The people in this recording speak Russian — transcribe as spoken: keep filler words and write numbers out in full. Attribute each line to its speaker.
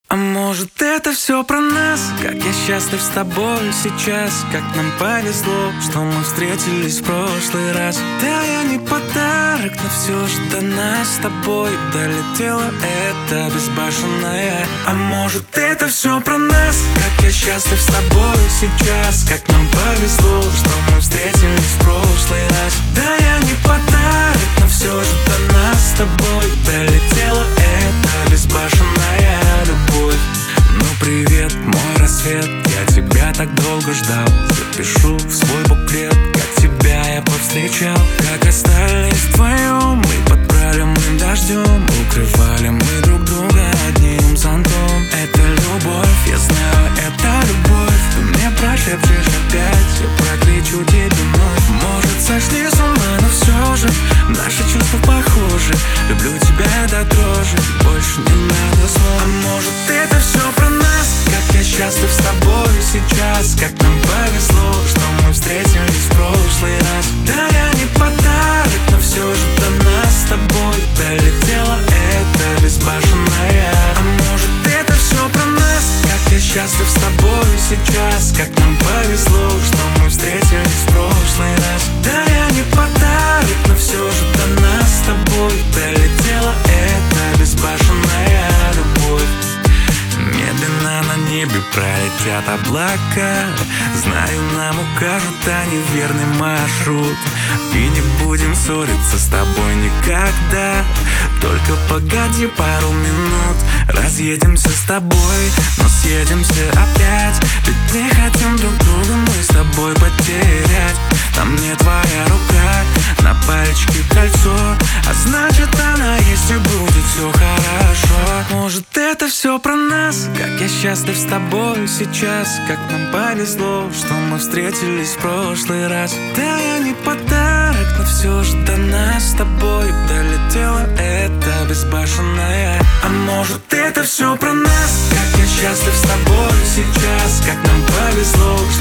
Speaker 1: А может, это все про нас? Как я счастлив с тобой сейчас. Как нам повезло, что мы встретились в прошлый раз. Да, я не подарок, но все же до нас с тобой долетела эта безбашенная. А может, это все про нас? Как я счастлив с тобой сейчас. Как нам повезло, что мы встретились в прошлый раз. Да, я не подарок, но все же до нас с тобой долетела эта безбашенная любовь. Ну привет, мой рассвет, я тебя так долго ждал. Запишу в свой буклет, как тебя я повстречал. Как остались вдвоем, мы под проливным дождем. Укрывали мы друг друга одним зонтом. Это любовь, я знаю, это любовь. Ты мне прошепчешь опять, я прокричу тебе вновь. Может, сошли с ума, но все же наши чувства похожи. Люблю тебя до дрожи, больше не надо слов. А может, это все про нас? Как я счастлив с тобой сейчас. Как нам повезло, что мы встретились в прошлый раз. Да, я не подарок, но все же до нас с тобой долетела эта безбашенная. А может, это все про нас? Как я счастлив с тобой сейчас. Как нам повезло, что мы встретились в прошлый раз. Да, я не подарок, но все же до нас с тобой долетела эта безбашенная любовь. Медленно на небе пролетят облака. Знаю, нам укажут они верный маршрут. И не будем ссориться с тобой никогда. Только погоди пару минут. Разъедемся с тобой, но съедемся опять. Ведь не хотим друг друга мы с тобой потерять. Там не твоя рука, на пальчике кольцо. А значит, она есть и будет все хорошо. Может, это все про нас? Как я счастлив с тобой сейчас. Как нам повезло, что мы встретились в прошлый раз. Да, я не подарок, но все же до нас с тобой долетела эта безбашенная. А может, это все про нас? Как я счастлив с тобой сейчас. Как нам повезло,